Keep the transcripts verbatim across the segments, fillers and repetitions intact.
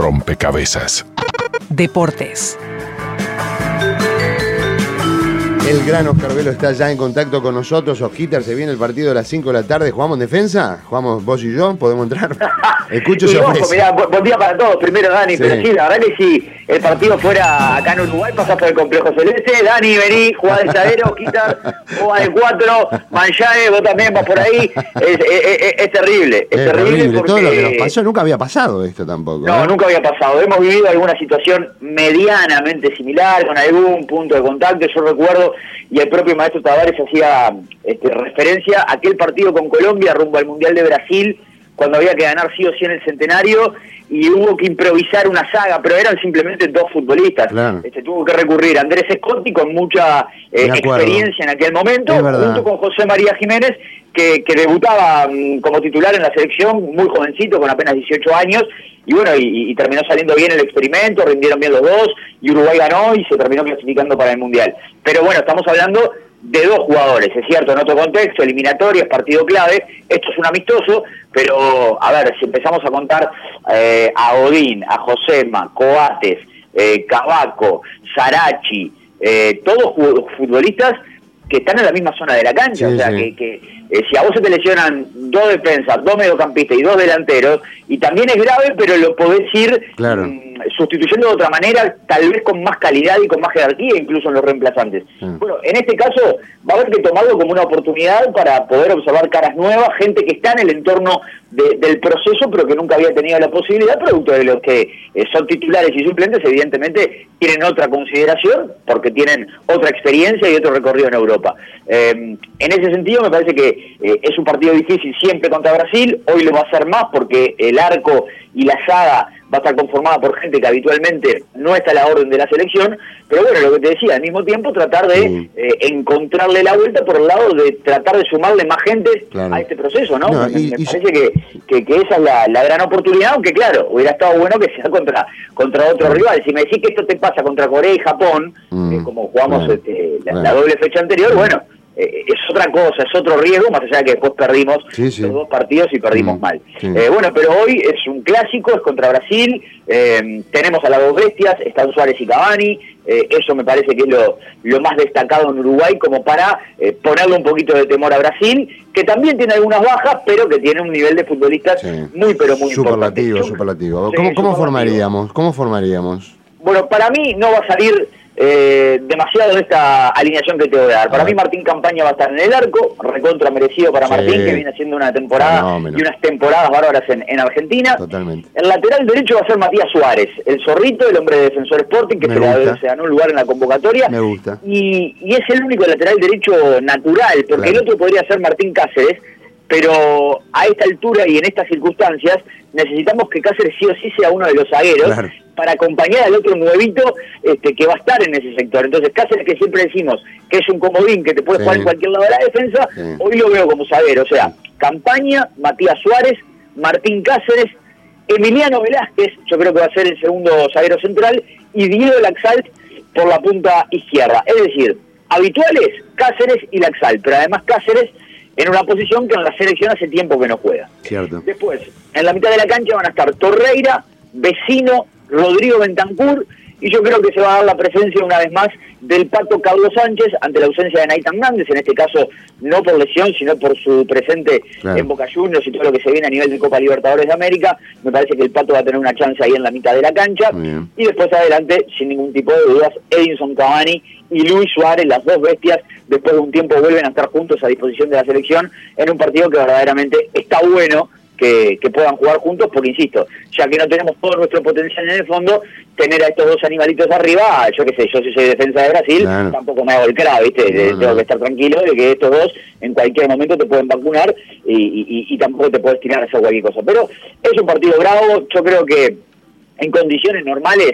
rompecabezas. Deportes. El gran Oscar Velo está ya en contacto con nosotros. Osquitar, se viene el partido a las cinco de la tarde. ¿Jugamos en defensa? ¿Jugamos vos y yo? ¿Podemos entrar? Escucho y esa ojo, mirá, buen día para todos. Primero, Dani, Sí. pero sí, la verdad que si el partido fuera acá en Uruguay, pasás por el Complejo Celeste. Dani, vení, jugá de zaguero, Osquitar, jugá de cuatro. Manchae, vos también vas por ahí. Es, es, es, es terrible, es, Es terrible. horrible. Porque... Todo lo que nos pasó, nunca había pasado esto tampoco. No, ¿eh? nunca había pasado. Hemos vivido alguna situación medianamente similar, con algún punto de contacto. Yo recuerdo, y el propio maestro Tavares hacía este, referencia a aquel partido con Colombia rumbo al Mundial de Brasil, cuando había que ganar sí o sí en el centenario, y hubo que improvisar una saga, pero eran simplemente dos futbolistas. Claro. Este, tuvo que recurrir a Andrés Scotti, con mucha eh, experiencia en aquel momento, junto con José María Jiménez, que, que debutaba um, como titular en la selección, muy jovencito, con apenas dieciocho años, y bueno, y, y terminó saliendo bien el experimento, rindieron bien los dos, y Uruguay ganó y se terminó clasificando para el Mundial. Pero bueno, estamos hablando de dos jugadores, es cierto, en otro contexto, eliminatorias, partido clave, esto es un amistoso, pero a ver, si empezamos a contar eh, a Odín, a Josema, Coates, eh, Cavaco, Sarachi, eh, todos futbolistas que están en la misma zona de la cancha, sí, o sea, sí. que, que eh, si a vos se te lesionan dos defensas, dos mediocampistas y dos delanteros, y también es grave, pero lo podés ir claro. mmm, sustituyendo de otra manera, tal vez con más calidad y con más jerarquía, incluso en los reemplazantes. Sí. Bueno, en este caso va a haber que tomarlo como una oportunidad para poder observar caras nuevas, gente que está en el entorno de, del proceso, pero que nunca había tenido la posibilidad, producto de los que eh, son titulares y suplentes, evidentemente tienen otra consideración, porque tienen otra experiencia y otro recorrido en Europa. Eh, en ese sentido me parece que eh, es un partido difícil siempre contra Brasil, hoy lo va a ser más porque el arco y la saga va a estar conformada por gente que habitualmente no está a la orden de la selección, pero bueno, lo que te decía, al mismo tiempo tratar de sí. eh, encontrarle la vuelta por el lado de tratar de sumarle más gente claro. a este proceso, ¿no? no me, y, me y parece que, que, que esa es la, la gran oportunidad, aunque claro, hubiera estado bueno que sea contra contra otro claro. rival. Si me decís que esto te pasa contra Corea y Japón, mm, eh, como jugamos claro. este, la, claro. la doble fecha anterior, bueno, Eh, es otra cosa, es otro riesgo, más allá de que después perdimos sí, sí. los dos partidos y perdimos mm, mal. Sí. Eh, bueno, pero hoy es un clásico, es contra Brasil, eh, tenemos a las dos bestias, están Suárez y Cavani, eh, eso me parece que es lo, lo más destacado en Uruguay como para eh, ponerle un poquito de temor a Brasil, que también tiene algunas bajas, pero que tiene un nivel de futbolistas sí. muy, pero muy superlativo, importante. Superlativo, ¿Cómo, sí, ¿Cómo superlativo. formaríamos? ¿Cómo formaríamos? Bueno, para mí no va a salir Eh, demasiado de esta alineación que te voy a dar. Para a mí Martín Campaña va a estar en el arco, recontra merecido para sí. Martín, que viene haciendo una temporada Fenómeno. y unas temporadas bárbaras en, en Argentina. Totalmente. El lateral derecho va a ser Matías Suárez, el zorrito, el hombre de Defensor Sporting, que se, la, se ganó un lugar en la convocatoria. Me gusta. Y, y es el único lateral derecho natural, porque claro. el otro podría ser Martín Cáceres, pero a esta altura y en estas circunstancias necesitamos que Cáceres sí o sí sea uno de los zagueros claro. para acompañar al otro nuevito este, que va a estar en ese sector. Entonces Cáceres, que siempre decimos que es un comodín que te puede sí. jugar en cualquier lado de la defensa, sí. hoy lo veo como zaguero. O sea, Campaña, Matías Suárez, Martín Cáceres, Emiliano Velázquez, yo creo que va a ser el segundo zaguero central, y Diego Laxalt por la punta izquierda. Es decir, habituales Cáceres y Laxalt, pero además Cáceres en una posición que en la selección hace tiempo que no juega. Cierto. Después, en la mitad de la cancha van a estar Torreira, Vecino, Rodrigo Bentancur, y yo creo que se va a dar la presencia una vez más del Pato Carlos Sánchez ante la ausencia de Nathan Nández, en este caso no por lesión, sino por su presente claro. en Boca Juniors y todo lo que se viene a nivel de Copa Libertadores de América. Me parece que el Pato va a tener una chance ahí en la mitad de la cancha. Y después adelante, sin ningún tipo de dudas, Edinson Cavani y Luis Suárez, las dos bestias, después de un tiempo vuelven a estar juntos a disposición de la selección en un partido que verdaderamente está bueno que, que puedan jugar juntos, porque insisto, ya que no tenemos todo nuestro potencial en el fondo, tener a estos dos animalitos arriba, yo qué sé, yo si soy defensa de Brasil, claro. tampoco me hago el crack, ¿viste? No, no. Tengo que estar tranquilo de que estos dos en cualquier momento te pueden vacunar y, y, y tampoco te puedes tirar a hacer cualquier cosa. Pero es un partido bravo, yo creo que en condiciones normales,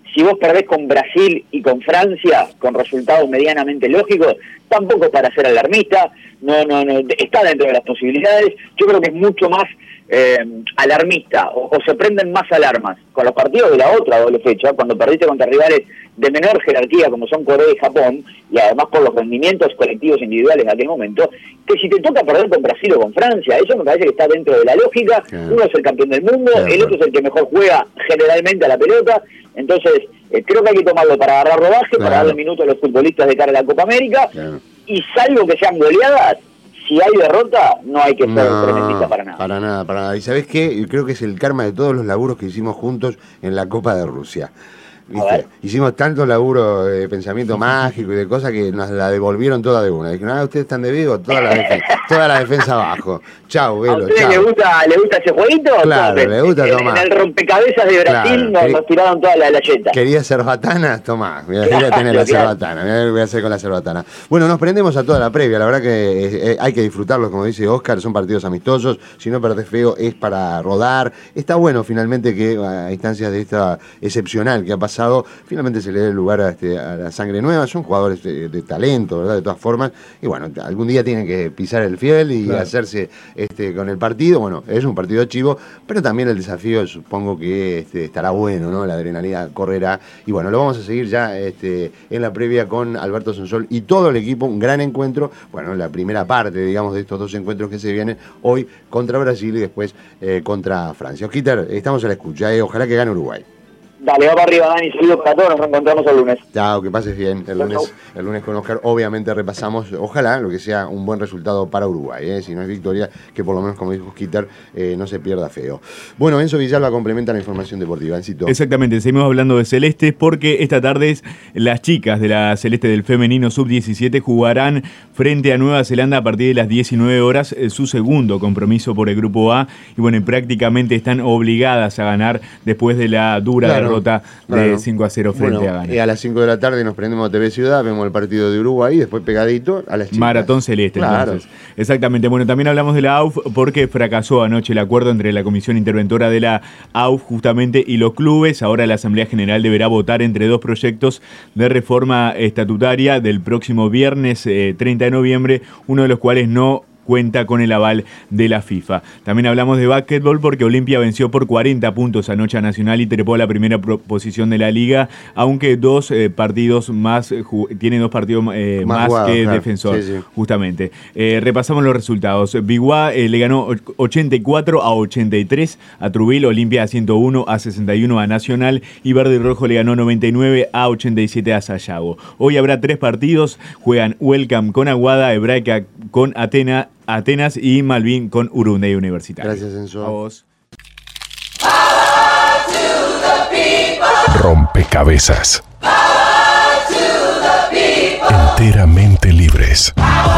si vos perdés con Brasil y con Francia, con resultados medianamente lógicos, tampoco es para ser alarmista, no, no, no, está dentro de las posibilidades. Yo creo que es mucho más eh, alarmista, o, o se prenden más alarmas con los partidos de la otra doble fecha, cuando perdiste contra rivales de menor jerarquía como son Corea y Japón, y además por los rendimientos colectivos individuales de aquel momento, que si te toca perder con Brasil o con Francia, eso me parece que está dentro de la lógica. Claro. Uno es el campeón del mundo, claro, el otro es el que mejor juega generalmente a la pelota, entonces eh, creo que hay que tomarlo para agarrar rodaje, claro, para darle minutos a los futbolistas de cara a la Copa América, claro, y salvo que sean goleadas, si hay derrota, no hay que ser no, tremendista para nada. Para nada, para nada. ¿Y sabés qué? Creo que es el karma de todos los laburos que hicimos juntos en la Copa de Rusia. ¿Viste? Hicimos tanto laburo de pensamiento mágico y de cosas que nos la devolvieron toda de una. Dijeron, ah, ustedes están de vivo, toda la defensa, toda la defensa abajo. Chau, Velo, ¿A ustedes chau. le gusta, le gusta ese jueguito? Claro, Entonces, le gusta, en, tomar. En el rompecabezas de Brasil, claro, nos, nos tiraron toda la yeta. ¿Quería cerbatana? Tomá, voy a, claro, a tener la claro. cerbatana, mirá lo que voy a hacer con la cerbatana. Bueno, nos prendemos a toda la previa, la verdad que eh, hay que disfrutarlos, como dice Oscar, son partidos amistosos, si no perdés feo es para rodar. Está bueno finalmente que a instancias de esta excepcional que ha pasado, finalmente se le dé el lugar a, este, a la sangre nueva, son jugadores de, de talento, ¿verdad? De todas formas, y bueno, algún día tienen que pisar el fiel y claro, hacerse este, con el partido. Bueno, es un partido chivo, pero también el desafío supongo que este, estará bueno, ¿no? La adrenalina correrá, y bueno, lo vamos a seguir ya este, en la previa con Alberto Sonsol y todo el equipo, un gran encuentro, bueno, la primera parte, digamos, de estos dos encuentros que se vienen hoy contra Brasil y después eh, contra Francia. Osquitar, estamos a la escucha, eh, ojalá que gane Uruguay. Dale, va para arriba, Dani, saludos para todos, nos reencontramos el lunes. Chao, que pases bien. El lunes, el lunes con Oscar, obviamente repasamos, ojalá, lo que sea un buen resultado para Uruguay, ¿eh? Si no es victoria, que por lo menos, como dijo Osquitar, eh, no se pierda feo. Bueno, Enzo Villalba complementa la información deportiva. Encito. Exactamente, seguimos hablando de Celeste porque esta tarde las chicas de la Celeste del femenino sub diecisiete jugarán frente a Nueva Zelanda a partir de las diecinueve horas, eh, su segundo compromiso por el Grupo A, y bueno, prácticamente están obligadas a ganar después de la dura claro. derrota de claro. cinco a cero frente bueno, a Ghana. Y a las cinco de la tarde nos prendemos a T V Ciudad, vemos el partido de Uruguay y después pegadito a las chicas. Maratón Celeste, claro. Entonces. Exactamente. Bueno, también hablamos de la A U F porque fracasó anoche el acuerdo entre la Comisión Interventora de la A U F justamente y los clubes. Ahora la Asamblea General deberá votar entre dos proyectos de reforma estatutaria del próximo viernes eh, treinta de noviembre, uno de los cuales no cuenta con el aval de la FIFA. También hablamos de básquetbol porque Olimpia venció por cuarenta puntos anoche a Nacional y trepó a la primera posición de la liga, aunque dos eh, partidos más, eh, tiene dos partidos eh, más, más jugado, que claro. Defensor, sí, sí. justamente. Eh, repasamos los resultados. Biguá eh, le ganó ochenta y cuatro a ochenta y tres a Trubil, Olimpia a ciento uno a sesenta y uno a Nacional y Verde y Rojo le ganó noventa y nueve a ochenta y siete a Sayago. Hoy habrá tres partidos, juegan Welcome con Aguada, Hebraica con Atena, Atenas y Malvin con Urunday Universitario. Gracias, Enzo. A vos. Rompecabezas. Enteramente libres.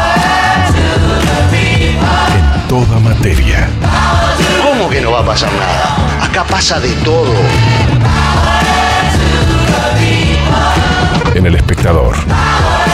En toda materia. ¿Cómo que no va a pasar nada? Acá pasa de todo. En El Espectador.